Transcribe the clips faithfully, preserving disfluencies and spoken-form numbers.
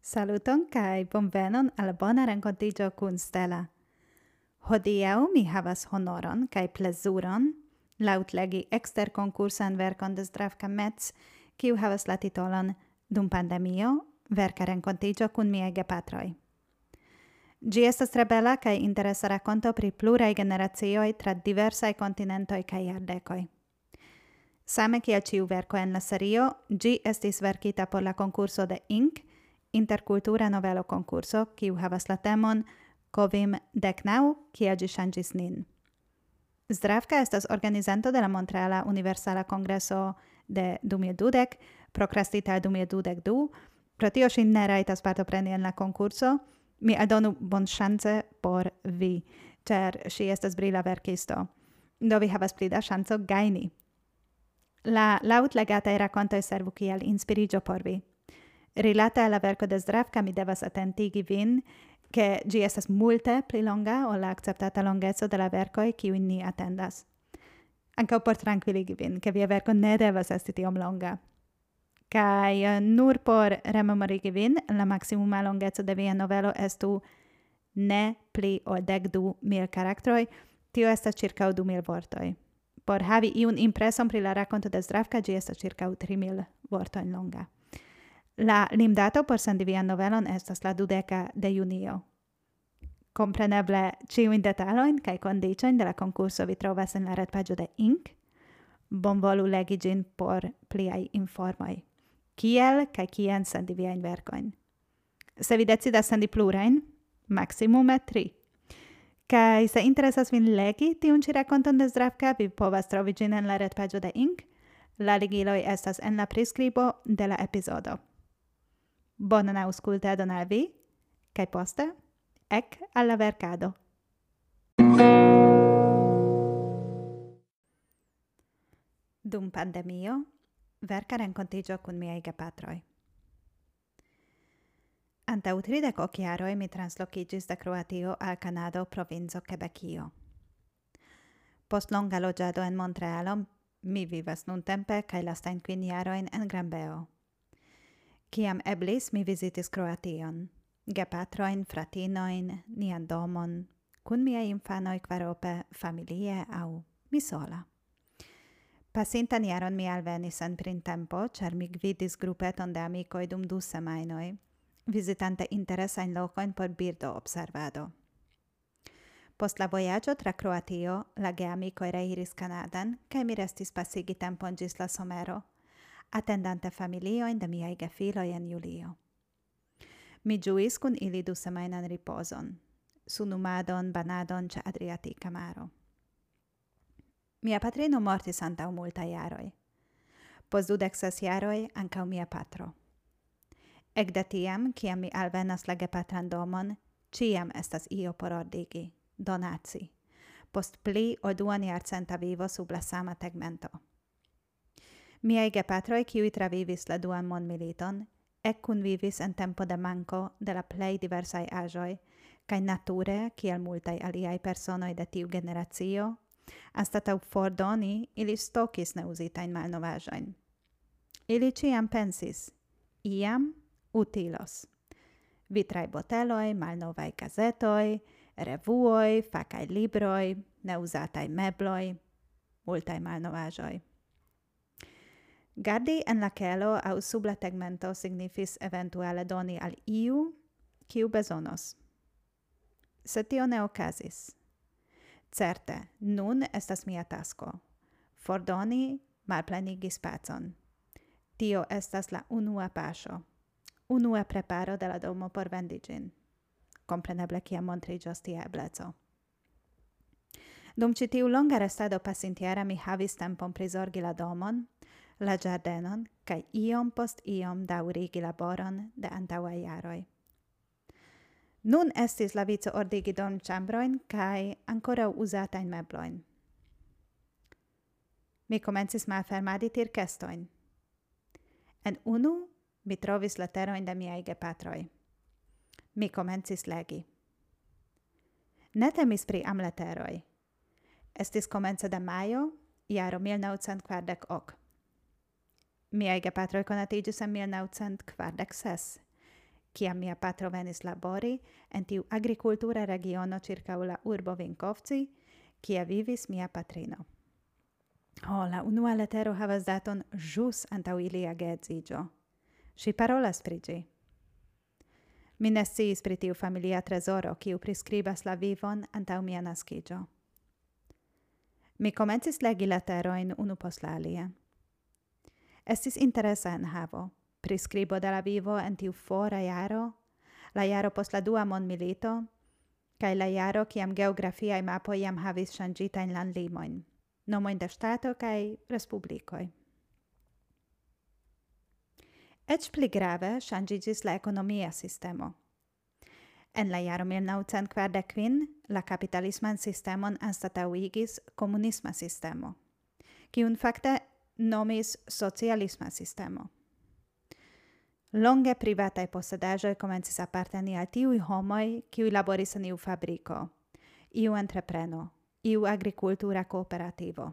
Saluton kai bonvenon al bona renkontiĝo kun Stella. Hodiaŭ mi havas honoron kai plezuron laŭtlegi eksterkonkursan verkon de Zdravka Metz, kiu havas la titolon Dum pandemio, verka renkontiĝo kun miaj gepatroj. Ĝi estas tre bela kaj interesa rakonto pri pluraj generacioj tra diversaj kontinentoj kaj jardekoj. Same kiel ĉiu verko en la serio, ĝi estis verkita por la konkurso de Ink, interkultura novelo konkurso, kiu havas la temon Kovim deknaŭ, kiel ĝi ŝanĝis nin. Zdravka estas organizanto de la Montreala Universala Kongreso de du mil dudek, prokrastita el du mil dudek du, pro tio ŝi ne rajtas partopreni en la konkurso. Mi aldonu bonŝance por vi, ĉar ŝi estas brila verkisto. Do vi havas pli da ŝanco gajni. La laŭtlegataj rakontoj servu kiel inspiriĝo por vi. Rilate al la verko de Zdravka mi devas atentigi vin, ke ĝi estas multe pli longa ol la akceptata longeco de la verkoj kiujn ni atendas. Ankaŭ por trankviligi vin, ke via verko ne devas esti tiom longa. Kaj uh, nur por rememorigi vin, la maksimuma longeco de via novelo estu ne pli ol dek du mil karaktroj, tio estas ĉirkaŭ du mil vortoj. Por havi iun impreson pri la rakonto de Zdravka, ĝi estas ĉirkaŭ tri mil vortojn longa. La limdato por sendi vian novelon estas la dudeka de junio. Kompreneble ĉiujn detalojn kaj kondiĉojn de la konkurso vi trovas en la retpaĝo de Ink. Bonvolu legi ĝin por pliaj informoj. Kiel kaj kien sendi viajn verkojn. Se vi decidas sendi plurajn, maksimume tri. Kaj se interesas vin legi tiun ĉi rakonton de Zdravka, vi povas trovi ĝin en la retpaĝo de Ink. La ligiloj estas en la priskribo de la epizodo. Bonan aŭskultadon al vi, kaj poste ek al la verkado. Dum pandemio, verka renkontiĝo kun miaj gepatroj. Antaŭ tridek ok jaroj mi translokiĝis de Kroatio al Kanado, provinco Quebecio. Post longa loĝado en Montrealo, mi vivas nuntempe kaj lastajn kvin jarojn en Granbeo. Kiam eblis, mi vizitis Kroation, gepatrojn, fratinojn, nian domon, kun miaj infanoj kvarope, familie aŭ mi sola. Pasintan jaron mi alvenis en printempo, ĉar mi gvidis grupeton de amikoj dum du semajnoj, vizitante interesajn lokojn por birdo observado. Post la vojaĝo tra Kroatio, la geamikoj reiris Kanadan, kaj mi restis pasigi tempon ĝis la somero, attendante familiojn de miaj gefiloj en julio. Mi ĝuis kun ili du semajnan ripozon, sunumadon, banadon ĉe Adriatika maro. Mia patrino mortis antaŭ multaj jaroj. Post dudek ses jaroj ankaŭ mia patro. Ekde tiam, kiam mi alvenas la gepatran domon, ĉiam estas io por ordigi, donaci, post pli ol duonjarcenta vivo sub la sama tegmento. Miaj gepatroj, kiuj travivis la duan mondmiliton, ekkunvivis en tempo de manko de la plej diversaj aĵoj, kaj nature, kiel multaj aliaj personoj de tiu generacio, anstataŭ fordoni, ili stokis neuzitajn malnovaĵojn. Ili ĉiam pensis, iam utilos. Vitraj boteloj, malnovaj gazetoj, revuoj, fakaj libroj, neuzataj mebloj, multaj malnovaĵoj. Gardi en la kelo aŭ sub la tegmento signifis eventuale doni al iu, kiu bezonos. Sed tio ne okazis. Certe, nun estas mia tasko. Fordoni, malplenigi spacon. Tio estas la unua paŝo. Unua preparo de la domo por vendi ĝin. Kompreneble kiam montriĝos tia ebleco. Dum ĉi tiu longa restado pasintjara mi havis tempon prizorgi la domon, la ĝardenon kaj iom post iom daŭrigi laboron de antaŭaj jaroj. Nun estis la vico ordigi dormĉambrojn kaj ankoraŭ uzatajn meblojn. Mi komencis malfermadi tirkestojn. En unu mi trovis leterojn de miaj gepatroj. Mi komencis legi. Ne temis pri amleteroj. Estis komence de majo, jaro mil naŭcent kvardek ok. Miaj gepatroj konatiĝis en mil naŭcent kvardek ses, kiam mia patro venis labori en tiu agricultura regiono circa la urbo Vinkovci, kie vivis mia patrino. Oh, la unua letero havas daton jus antau ilia geedziĝo. Si parolas pri ĝi. Mi ne sciis pri tiu familia trezoro, kiu priskribas la vivon antau mia naskiĝo. Mi komencis legi leterojn unu post la alia. Estis interesa enhavo, priskribo de la vivo en tiu fora jaro, la jaro post la dua mondmilito, kaj la jaro kiam geografiaj mapoj jam havis ŝanĝitajn landlimojn, nomojn de ŝtato kaj respublikoj. Eĉ pli grave ŝanĝiĝis la ekonomia sistemo. En la jaro mil naŭcent kvardek kvin la kapitalisman sistemon anstataŭigis komunisma sistemo, kiun fakte nomis socialisma sistemo. Longe privataj posedaĵoj komencis aparteni al tiuj homoj, kiuj laboris en iu fabriko, iu entrepreno, iu agrikultura kooperativo.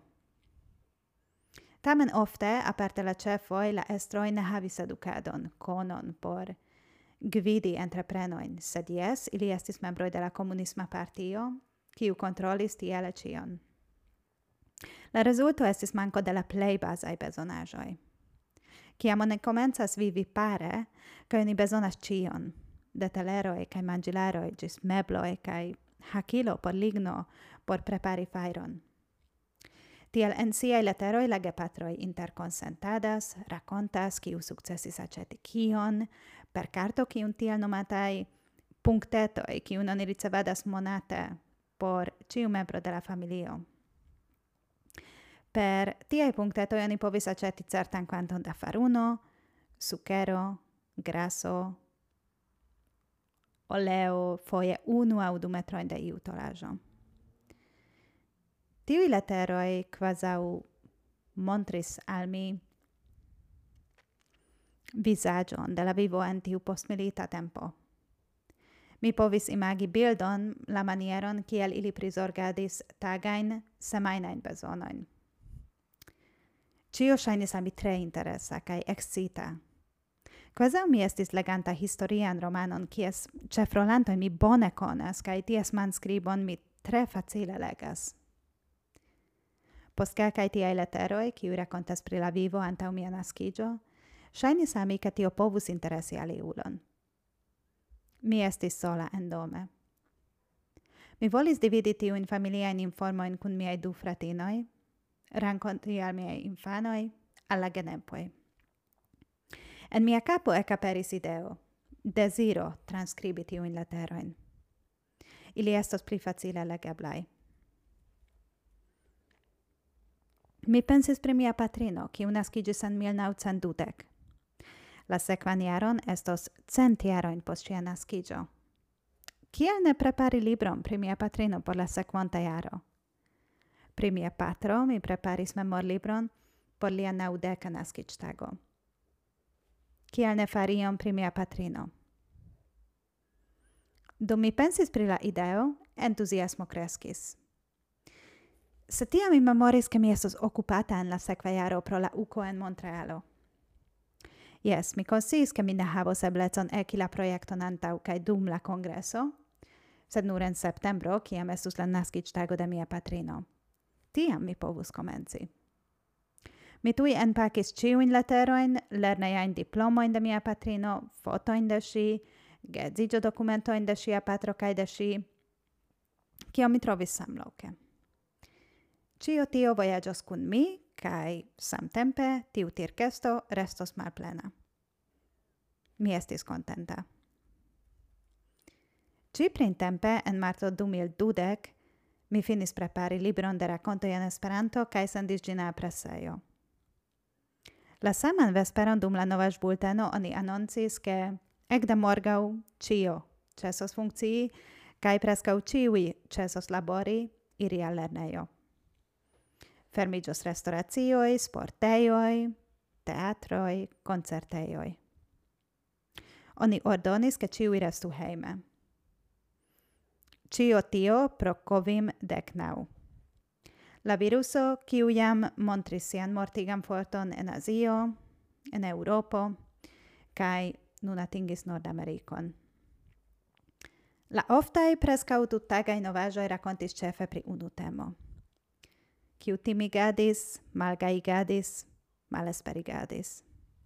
Tamen ofte, aparte la ĉefoj, la estroj ne havis edukadon, konon por gvidi entreprenojn, sed jes, ili estis membroj de la komunisma partio, kiu kontrolis tiele ĉion. La rezulto estis manko de la plej bazaj bezonaĵoj. Kiam oni komencas vivi pare, kaj oni bezonas ĉion, de teleroj kaj manĝilaroj ĝis mebloj kaj hakilo por ligno por prepari fajron. Tiel en siaj leteroj la gepatroj interkonsentadas, rakontas, kiu sukcesis aĉeti kion, per karto kiun tiel nomataj punktetoj, kiun oni ricevadas monate por ĉiu membro de la familio. Per tiaj punktetoj oni povis aĉeti certan kvanton da faruno, sukero, graso, oleo, foje unu aŭ du metrojn de iu tolaĵo. Tiuj leteroj kvazaŭ montris al mi vizaĝon de la vivo en tiu postmilita tempo. Mi povis imagi bildon la manieron, kiel ili prizorgadis tagajn, semajnajn bezonojn. Ĉio ŝajnis al mi tre interesa kaj ekscita. Kvazaŭ mi estis leganta historian romanon, kies ĉefrolantojn mi bone konas kaj ties manskribon mi tre facile legas. Post kelkaj tiaj leteroj, kiuj rakontas pri la vivo antaŭ mia naskiĝo, ŝajnis al mi, ke tio povus interesi aliulon. Mi estis sola endome. Mi volis dividi tiujn familiajn informojn kun miaj du fratinoj, renkonti al miaj infanoj, al la genepoj. En mia kapo ekaperis ideo, deziro transkribi tiujn leterojn. Ili estos pli facile legeblaj. Mi pensis pri mia patrino, kiu naskiĝis en mil naŭcent dudek. La sekvan jaron estos cent jarojn post ŝia naskiĝo. Kiel ne prepari libron pri mia patrino por la sekvonta jaro? Pri mia patro mi preparis memorlibron por lia naŭdeka naskiĝtago. Kiel ne fari ion pri mia patrino? Dum mi pensis pri la ideo, entuziasmo kreskis. Se tiam mi memoris, ke mi estos okupata en la sekva jaro pro la uko en Montrealo. Jes, mi konsciis, ke mi ne havos eblecon eki la projekton antaŭ kaj dum la kongreso, sed nur en septembro, kiam estus la naskiĝtago de mia patrino. Tiam mi povus komenci. Mi tuj enpakis ĉiujn leterojn, lernejajn diplomojn de mia patrino, fotojn de ŝi, geedziĝodokumentojn de ŝia patro kaj de ŝi, kion mi trovis samloke. Ĉio tio vojaĝos kun mi, kaj samtempe tiu tirkesto restos malplena. Mi estis kontenta. Ĉi printempe en marto du mil dudek mi finis prepari libron de rakontoj en Esperanto kaj sendis ĝin al presejo. La saman vesperon dum la novaĵbulteno oni anoncis, ke ekde morgaŭ ĉio ĉesos funkcii kaj preskaŭ ĉiuj ĉesos labori iri al lernejo. Fermiĝos restoracioj, sportejoj, teatroj, koncertejoj. Oni ordonis, ke ĉiuj restu hejme. Ĉio tio pro Covim dek naŭ. La viruso, kiu jam montris sian mortigan forton en Azio, en Eŭropo, kaj nun atingis Nord-Amerikon. La oftaj preskaŭ tuttagaj novaĵoj rakontis ĉefe pri unu temo, kiu timigadis, malgajigadis, malesperigadis.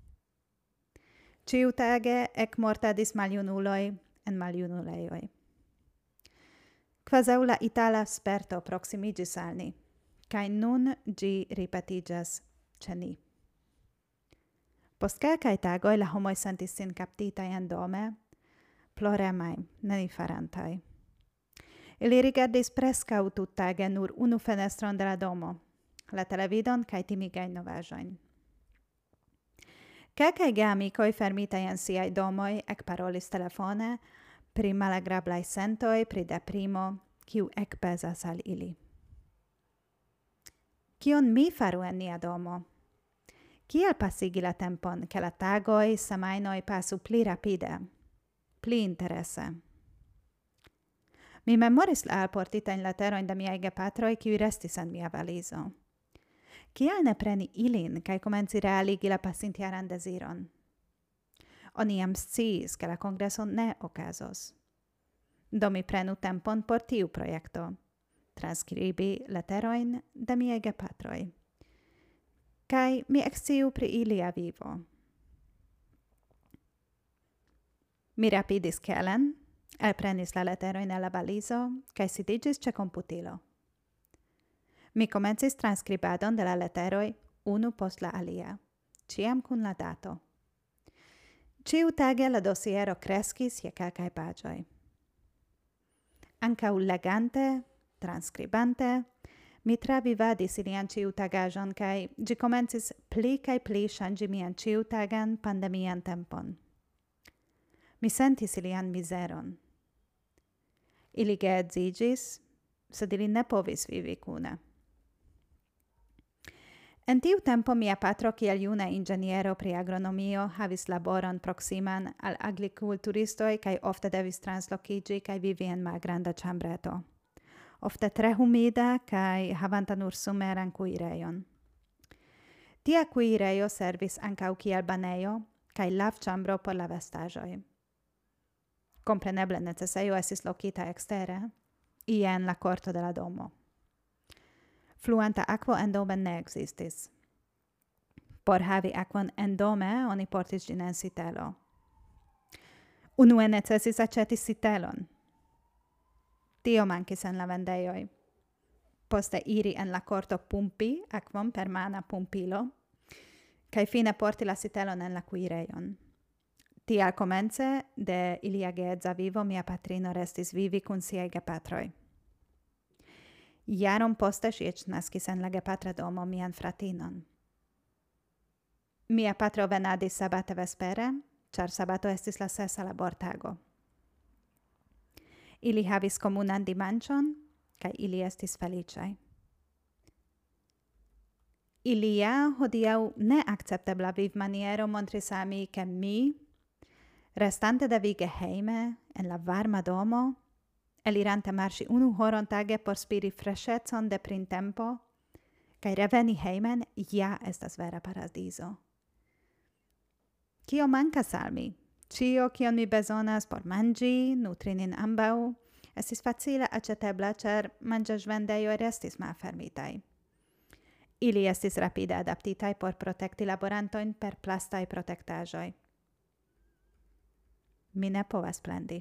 Ĉiutage ekmortadis maljunuloj en maljunulejoj. Kvazaŭ la itala sperto proksimiĝis al ni, kaj nun ĝi ripetiĝas ĉe ni. Post kelkaj tagoj la homoj sentis sin kaptitaj endome, ploremaj, nenifarantaj. Ili rigardis preskaŭ tuttage nur unu fenestron de la domo, la televidon kaj timigajn novaĵojn. Kelkaj geamikoj fermitaj en siaj domoj ekparolis telefone pri malagrablaj sentoj, pri deprimo, kiu ekpezas al ili. Kion mi faru en nia domo? Kiel pasigi la tempon, ke la tagoj, semajnoj pasu pli rapide, pli interese? Mi memoris la alportitajn leterojn de miaj gepatroj, kiuj restis en mia valizo. Kiel ne preni ilin kaj komenci realigi la pasintjaran deziron? Oni jam sciis, ke la kongreso ne okazos. Do mi prenu tempon por tiu projekto, transkribi leterojn de miaj gepatroj. Kaj mi eksciu pri ilia vivo. Mi rapidis kelen, elprenis la leterojn el la valizo, kaj sidiĝis ĉe komputilo. Mi komencis transkribadon de la leteroj unu post la alia, ĉiam kun la dato. Ĉiutage la dosiero kreskis je kelkaj paĝoj. Ankaŭ legante, transkribante, mi travivadis ilian ĉiutagaĵon kaj ĝi komencis pli kaj pli ŝanĝi mian ĉiutagan pandemian tempon. Mi sentis ilian mizeron. Ili geedziĝis, sed ili ne povis vivi kune. En tiu tempo mia patro kiel juna inĝeniero pri agronomio havis laboron proksiman al agrikulturistoj kaj ofte devis translokiĝi kaj vivi en malgranda ĉambreto. Ofte tre humida kaj havanta nur someran kuirejon. Tia kuirejo servis ankaŭ kiel banejo kaj lavĉambro por la vestaĵoj. Kompreneble necesejo estis lokita ekstere, ie en la korto de la domo. Fluanta akvo endome ne ekzistis. Por havi akvon endome, oni portis ĝin en sitelo. Unue necesis aĉeti sitelon. Tio mankis en la vendejoj. Poste iri en la korto pumpi akvon per mana pumpilo, kaj fine porti la sitelon en la kuirejon. Tial komence de ilia geedza vivo mia patrino restis vivi kun siaj gepatroj. Jaron poste ŝi eĉ naskis en la gepatra domo mian fratinon. Mia patro venadis sabate vespere, ĉar sabato estis la sesa labortago. Ili havis komunan dimanĉon, kaj ili estis feliĉaj. Ilia hodiaŭ neakceptebla vivmaniero montris al mi, ke mi, restante devige hejme, en la varma domo, elirante marŝi unu horon tage por spiri freŝecon de printempo, kaj reveni hejmen ja estas vera paradizo. Kio mankas al mi? Ĉio, kion mi bezonas por manĝi, nutri nin ambaŭ, estis facile aĉetebla, ĉar manĝaĵvendejoj restis malfermitaj. Ili estis rapide adaptitaj por protekti laborantojn per plastaj protektaĵoj. Mi ne povas plendi.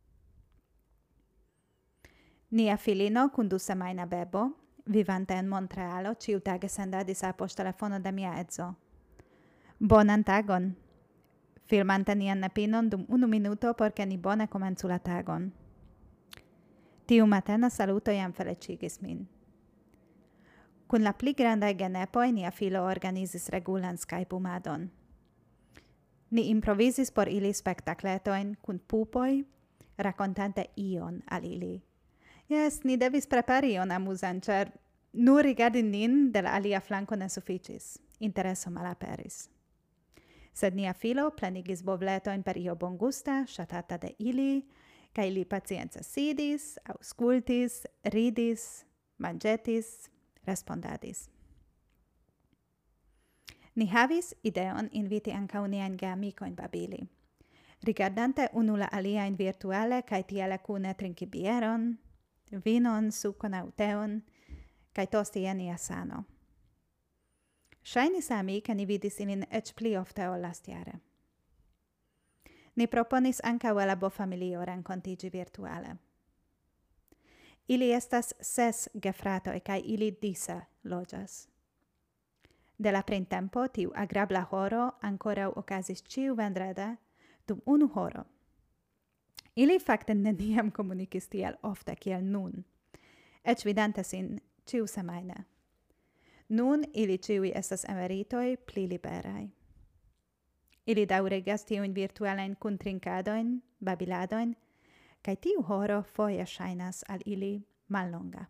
Nia filino kun du semajna bebo, vivante en Montrealo, ĉiutage sendadis al poŝtelefono de mia edzo. Bonan tagon! Filmante nian nepinon dum unu minuto por ke ni bone komencu la tagon. Tiu matena saluto jam feliĉigis min. Kun la pli grandaj genepoj nia filo organizis regulan Skype-umadon. Ni improvizis por ili spektakletojn kun pupoj, rakontante ion al ili. Jes, ni devis prepari ion amuzan, ĉar nur rigardi nin de la alia flanko ne sufiĉis. Intereso malaperis. Sed nia filo plenigis bovletojn per io bongusta, ŝatata de ili, kaj li pacience sidis, aŭskultis, ridis, manĝetis, respondadis. Ni havis ideon inviti ankaŭ niajn geamikojn babili. Rigardante unu la aliain virtuale, cae tiele cune trinci bieron, vinon, sucon aut teon, cae tosti enia sano. Shainis a mi, ca ni vidis ilin ec pli ofte ol lastiare. Ni proponis ancau alla bo familio rencontigi virtuale. Ili estas ses gefratoi, cae ili dise logas. De la printempo, tiu agrabla horo ancora ocasis ciu vendrede, dum unu horo. Ili facte neniam comunicis tiel ofte kiel nun, ec vidante sin ciu semaine. Nun ili ciui estas emeritoi pli liberai. Ili daurigas tiuin virtualein cuntrincadoin, babiladoin, cae tiu horo foie shainas al ili mallonga.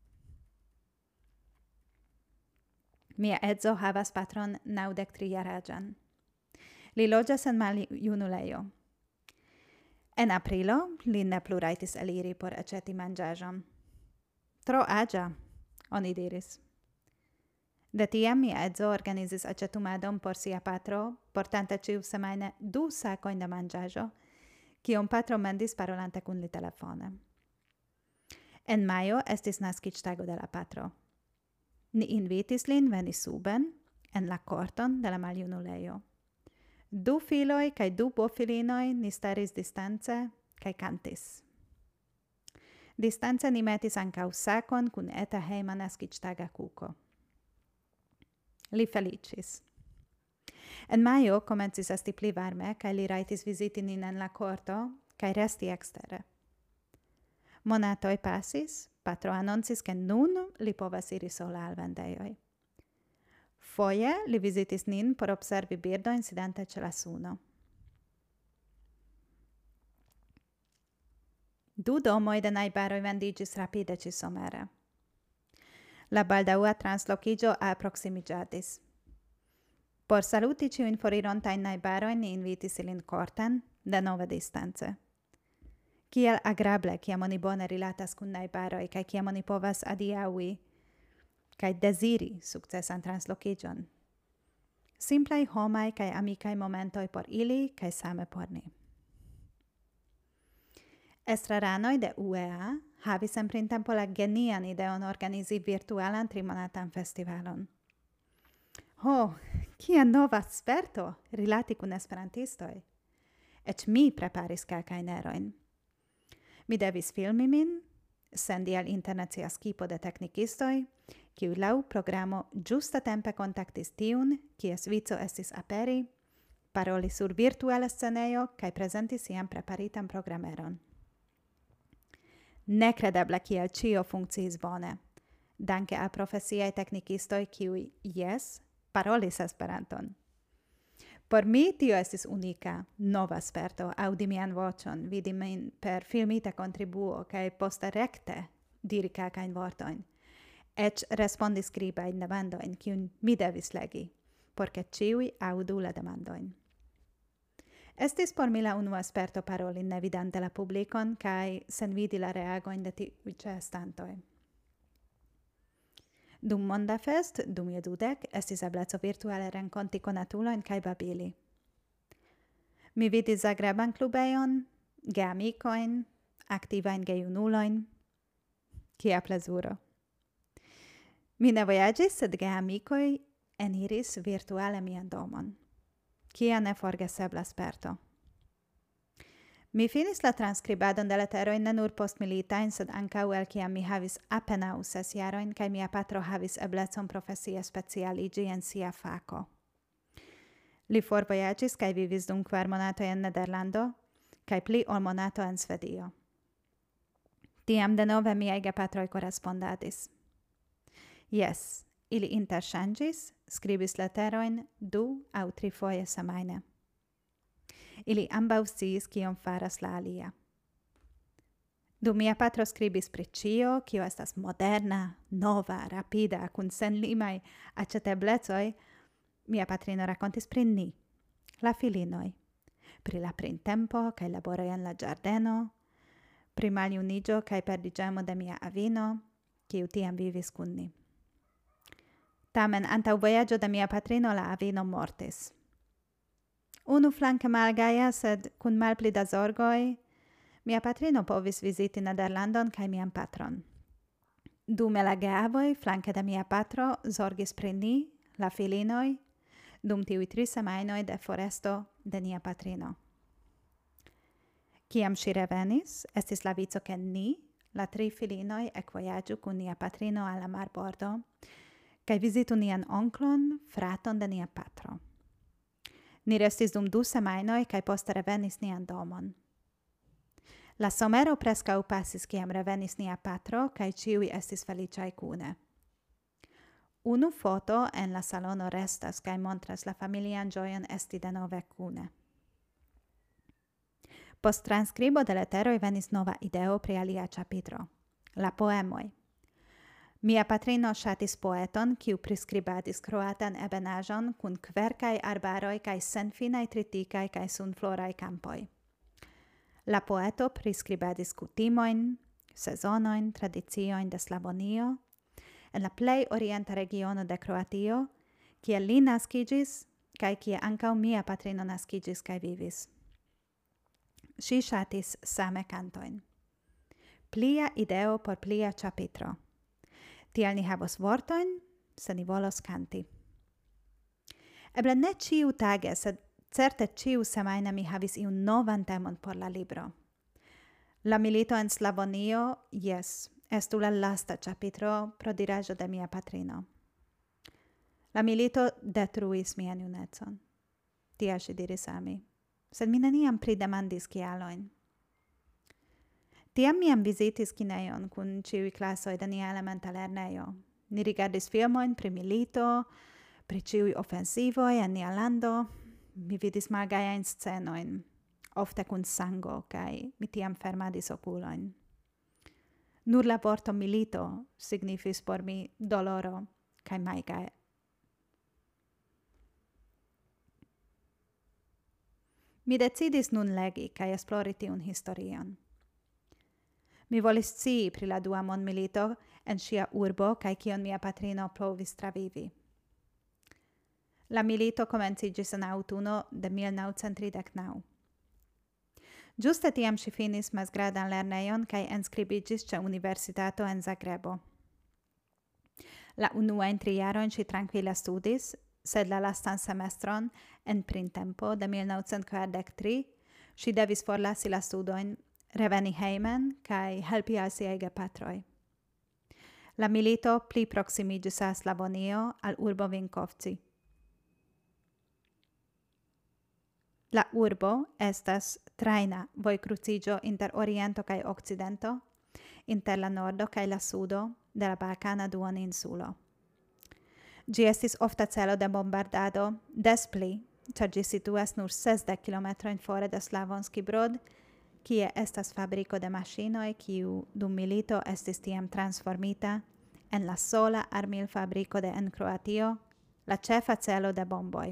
Mia edzo havas patron naudec triarajan. Li loĝas en maljunulejo. En aprilo li ne plu rajtis eliri por aĉeti manĝaĵon. Tro aĝa, oni diris. De tiam mia edzo organizis aĉetumadon por sia patro, portante ĉiusemajne du sakojn da manĝaĵo, kion patro mendis parolante kun li telefone. En majo estis naskiĝtago de la patro. Ni invitis lin veni suben en la korton de la maljunulejo. Du filoj kaj du bofilinoj ni staris distance kaj kantis. Distance ni metis ankaŭ sakon kun eta hejma naskiĝtaga kuko. Li feliĉis. En majo komencis esti pli varme kaj li rajtis viziti nin en la korto kaj resti ekstere. Monatoj pasis, patro anoncis ke nun li povas iri sola al vendejoj. Foje li vizitis nin por observi birdojn sidante ĉe la suno. Du domoj de najbaroj vendiĝis rapide ĉi-somere. La baldaŭa translokiĝo alproksimiĝadis. Por saluti ĉiujn forirontajn najbarojn ni invitis ilin korten, denove distance. Kiel agrable, kiam oni bone rilatas kun najbaroj kaj kiam oni povas adiaŭi kaj deziri sukcesan translokiĝon. Simplaj homaj kaj amikaj momentoj por ili kaj same por ni. Estraranoj de U E A havis en printempo la genian ideon organizi virtualan trimonatan festivalon. Ho, kia nova sperto rilati kun esperantistoj! Eĉ mi preparis kelkajn erojn. Mi devis filmi min, sendi al internacia skipo de teknikistoj, kiu laŭ programo ĝustatempe kontaktis tiun, kies vico estis aperi, paroli sur virtuala scenejo kaj prezenti sian preparitan programeron. Nekredeble kiel ĉio funkciis bone, danke al profesiaj teknikistoj, kiuj, jes, parolis Esperanton. Por mi tio estis unika, nova sperto, aŭdi mian voĉon, vidi min per filmita kontribuo kaj poste rekte diri kelkajn vortojn. Eĉ respondi skribajn demandojn, kiujn mi devis legi, por ke ĉiuj aŭdu la demandojn. Estis por mi la unua sperto paroli ne vidante la publikon kaj sen vidi la reagojn de tiuj ĉeestantoj. Dum Monda Fest, dumiedudek, estis ebleco virtuale renkonti konatulojn kaj babili. Mi vidis Zagreban klubejon, geamikojn, aktivajn gejunulojn. Kia plezuro! Mi ne vojaĝis, sed geamikoj eniris virtuale mian domon. Kia neforgesebla sperto! Mi finis la transkribadon de leteroj ne nur postmilitajn, sed ankaŭ el kiam mi havis apenaŭ ses jarojn kaj mia patro havis eblecon profesie specialiĝi en sia fako. Li forvojaĝis kaj vivis dum kvar monatoj en Nederlando kaj pli ol monato en Svedio. Tiam denove miaj gepatroj korespondadis. Jes, ili interŝanĝis, skribis leterojn du aŭ trifoje semajne. Ili ambaŭ sciis kion faras la alia. Dum mia patro skribis pri ĉio, kio estas moderna, nova, rapida, kun senlimaj aĉeteblecoj, mia patrino rakontis pri ni, la filinoj, pri la printempo kaj laboroj en la ĝardeno, pri maljuniĝo kaj perdiĝemo de mia avino, kiu tiam vivis kun ni. Tamen antaŭ vojaĝo de mia patrino la avino mortis. unu flanke malgaja, sed kun malpli da zorgoj, mia patrino povis visiti Nederlandon kaj mian patron. Dume la geavoj flanke de mia patro zorgis pri ni, la filinoj, dum tiuj tri semajnoj de foresto de nia patrino. Kiam ŝi revenis, estis la vico ke ni, la tri filinoj, ekvojaĝu kun nia patrino al la marbordo kaj vizitu nian onklon, fraton de nia patro. Ni restis dum du semajnoj kaj poste revenis nian domon. La somero preskaŭ pasis kiam revenis nia patro kaj ĉiuj estis feliĉaj kune. Unu foto en la salono restas kaj montras la familian ĝojon esti denove kune. Post transskribo de leteroj venis nova ideo pri alia ĉapitro, la poemoj. Mia patrino ŝatis poeton, kiu priskribadis kroatan ebenaĵon kun kverkaj arbaroj kaj senfinaj tritikaj kaj sunfloraj kampoj. La poeto priskribadis kutimojn, sezonojn, tradiciojn de Slavonio, en la plej orienta regiono de Kroatio, kie li naskiĝis kaj kie ankaŭ mia patrino naskiĝis kaj vivis. Ŝi ŝatis same kantojn. Plia ideo por plia ĉapitro. Tial ni havos vortojn, se ni volos kanti. Eble ne ĉiutage, sed certe ĉiusemajne mi havis iun novan temon por la libro. La milito en Slavonio, jes, estu la lasta ĉapitro pro diraĵo de mia patrino. La milito detruis mian junecon. Tiel ŝi diris al mi, sed mi neniam pridemandis kialojn. Tiam miam vizitis kinejon kun ĉiuj klasoj de nia elementa lernejo. Ni rigardis filmojn pri milito, pri ĉiuj ofensivoj en nia lando. Mi vidis malgajajn scenojn, ofte kun sango, kaj mi tiam fermadis okulojn. Nur la vorto milito signifis por mi doloro kaj malgaje. Mi decidis nun legi kaj esplori tiun historion. Mi volis scii pri la dua mondmilito en ŝia urbo kaj kion mia patrino provis travivi. La milito komenciĝis en aŭtuno de mil naŭcent tridek naŭ. Ĝuste tiam ŝi finis mezgradan lernejon kaj enskribiĝis ĉe universitato en Zagrebo. La unuajn tri jarojn ŝi trankvile studis, sed la lastan semestron en printempo de mil naŭcent kvardek tri ŝi devis forlasi la studojn, reveni hejmen kaj helpi al siaj gepatroj. La milito pli proksimiĝis al Slavonio, al urbo Vinkovci. La urbo estas trajna vojkruciĝo inter oriento kaj okcidento, inter la nordo kaj la sudo de la Balkana duoninsulo. Ĝi estis ofta celo de bombardado, des pli, ĉar ĝi situas nur sesdek kilometrojn fore de Slavonski Brod, kie estas fabriko de maŝinoj, kiu dum milito estis tiam transformita en la sola armilfabriko de en Kroatio, la ĉefa celo de bomboj.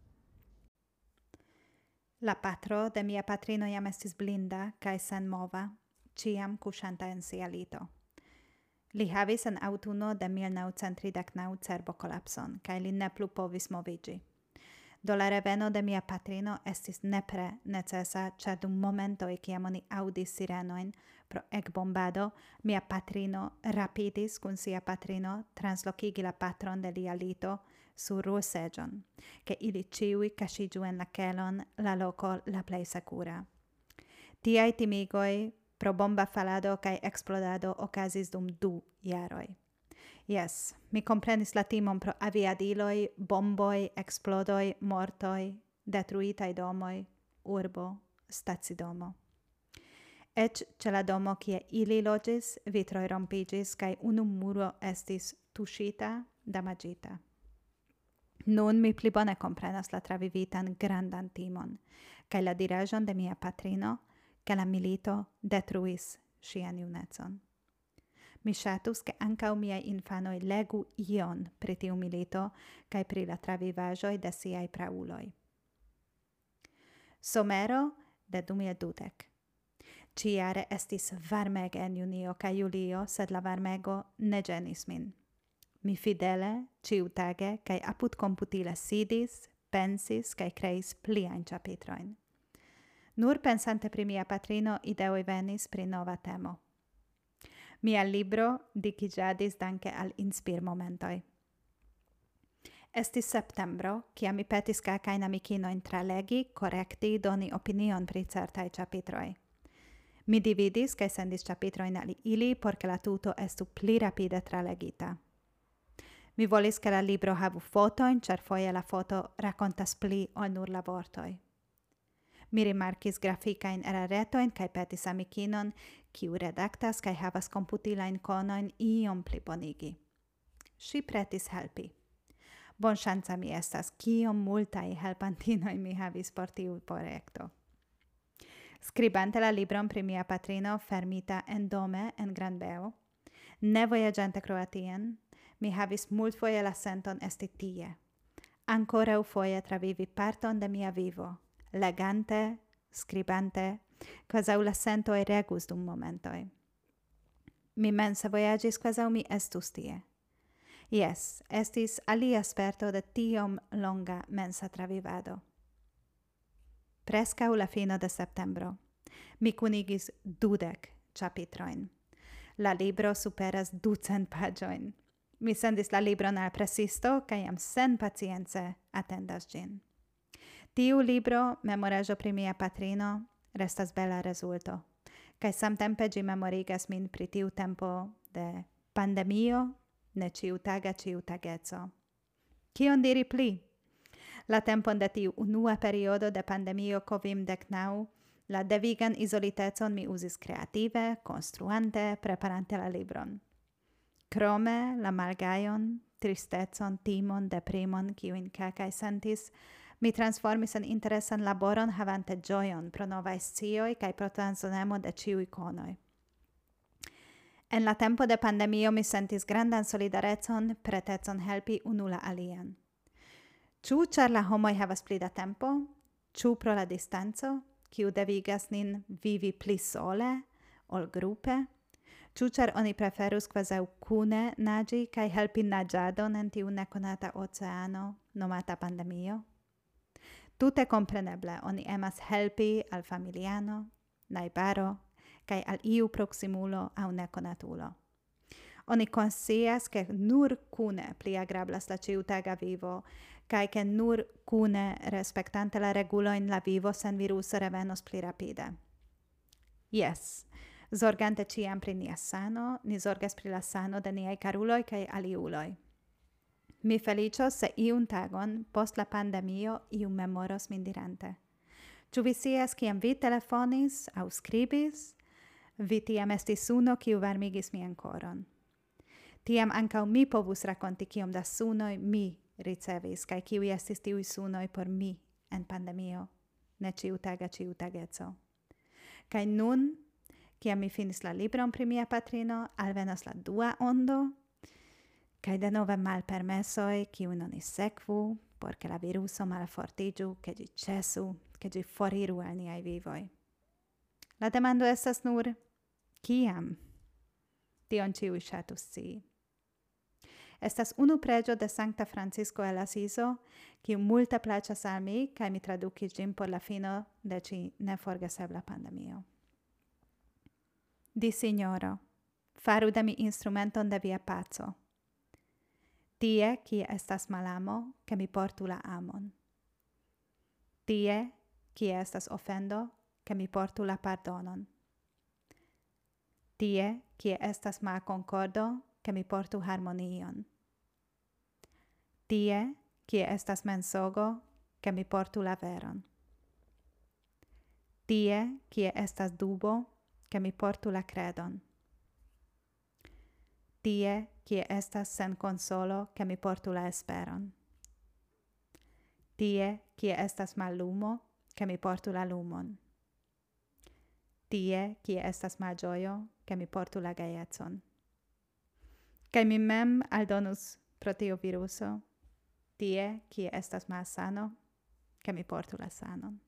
La patro de mia patrino jam estis blinda kaj senmova, ĉiam kuŝanta en sia lito. Li havis en aŭtuno de mil naŭcent tridek naŭ cerbokolapson kaj li ne plu povis moviĝi. Do la reveno de mia patrino estis nepre necesa, ĉar dum momentoj kiam oni aŭdis sirenojn pro ekbombado, mia patrino rapidis kun sia patrino translokigi la patron de lia lito sur ruseĝon, ke ili ĉiuj kaŝiĝu en la kelon, la loko la plej sekura. Tiaj timigoj pro bomba falado kaj eksplodado okazis dum du jaroj. Jes, mi komprenis la timon pro aviadiloj, bomboj, eksplodoj, mortoj, detruitaj domoj, urbo, stacidomo. Eĉ ĉe la domo, kie ili loĝis, vitroj rompiĝis kaj unu muro estis tuŝita, damaĝita. Nun mi pli bone komprenas la travivitan grandan timon kaj la diraĵon de mia patrino, ke la milito detruis ŝian junecon. Mi ŝatus, ke ankaŭ miaj infanoj legu ion pri tiu milito kaj pri la travivaĵoj de siaj prauloj. Somero de du mil dudek. Ĉiare estis varmege en junio kaj julio, sed la varmego ne ĝenis min. Mi fidele, ĉiutage kaj apudkomputile sidis, pensis kaj kreis pliajn ĉapitrojn. Nur pensante pri mia patrino ideoj venis pri nova temo. Mia libro dikiĝadis danke al inspirmomentoj. Estis septembro, kiam mi petis kelkajn amikinojn tralegi, korekti, doni opinion pri certaj ĉapitroj. Mi dividis kaj sendis ĉapitrojn al ili, por ke la tuto estu pli rapide tralegita. Mi volis ke la libro havu fotojn, ĉar foje la foto rakontas pli ol nur la vortoj. Mi rimarkis grafikajn eraretojn kaj petis amikinon, kiu redaktas kaj havas komputilajn konojn iom plibonigi. Ŝi pretis helpi. Bonŝanca mi estas, kiom multaj helpantinoj mi havis por tiu projekto. Skribante la libron pri mia patrino fermita endome en Granbeo, ne vojaĝante Kroatien, mi havis multfoje la senton esti tie. Ankoraŭ foje travivi parton de mia vivo, legante, skribante, kvazaŭ la sentoj regus dum momentoj. Mi mense vojaĝis kvazaŭ mi estus tie. Jes, estis alia sperto de tiom longa mensa travivado. Preskaŭ la fino de septembro, mi kunigis dudek ĉapitrojn. La libro superas ducent paĝojn. Mi sendis la libron al presisto kaj jam senpacience atendas ĝin. Tiu libro, memoraĵo pri mia patrino, restas bela rezulto, kaj samtempe ĝi memorigas min pri tiu tempo de pandemio, ne ĉiutaga ĉiutageco. Kion diri pli? La tempon de tiu unua periodo de pandemio covid denaŭ, la devigan izolitecon mi uzis kreative, konstruante, preparante la libron. Krome la malgajon, tristecon, timon, deprimon, kiujn kelkaj sentis, mi transformis en interesan laboron havante ĝojon pro novaj scioj kaj pro transdonemo de ĉiuj konoj. En la tempo de pandemio mi sentis grandan solidarecon, pretecon helpi unu la alian. Ĉu ĉar la homoj havas pli da tempo? Ĉu pro la distanco, kiu devigas nin vivi pli sole ol grupe? Ĉu ĉar oni preferus kvazaŭ kune naĝi kaj helpi naĝadon en tiu nekonata oceano nomata pandemio? Tute kompreneble oni emas helpi al familiano, najbaro, kaj al iu proksimulo aŭ nekonatulo. Oni konscias, ke nur kune pli agrablas la ĉiutaga vivo, kaj ke nur kune respektante la regulojn la vivo sen viruso revenos pli rapide. Jes, zorgante ĉiam pri nia sano, ni zorgas pri la sano de niaj karuloj kaj aliuloj. Mi feliĉos, se iun tagon post la pandemio iu memoros min dirante: ĉu vi scias kiam vi telefonis aŭ skribis? Vi tiam estis suno, kiu varmigis mian koron. Tiam ankaŭ mi povus rakonti kiom da sunoj mi ricevis, kaj kiuj estis tiuj sunoj por mi en pandemio, ne ĉiutaga ĉiutageco. Kaj nun, kiam mi finis la libron pri mia patrino, alvenas la dua ondo, kaj denove malpermesoj, kiujn oni sekvu, por ke la viruso malfortiĝu, ke ĝi ĉesu, ke ĝi foriru el niaj vivoj. La demando estas nur: kiam? Tion ĉiuj ŝatus scii. Estas unu preĝo de Sankta Francisco el Asizo, kiu multe plaĉas al mi, kaj mi tradukis ĝin por la fino de ĉi neforgesebla pandemio. Di Signoro, faru de mi instrumenton de via paco. Tie, kie estas malamo, ke mi portu la amon. Tie, kie estas ofendo, ke mi portu la pardonon. Tie, kie estas malkonkordo, ke mi portu harmonion. Tie, kie estas mensogo, ke mi portu la veron. Tie, kie estas dubo, ke mi portu la kredon. Tie, kie estas senkonsolo, ke mi portu la esperon. Tie, kie estas mallumo, ke mi portu la lumon. Tie, kie estas malĝojo, ke mi portu la gajecon. Kaj mi mem aldonus pro tiu viruso, tie, kie estas malsano, ke mi portu la sanon.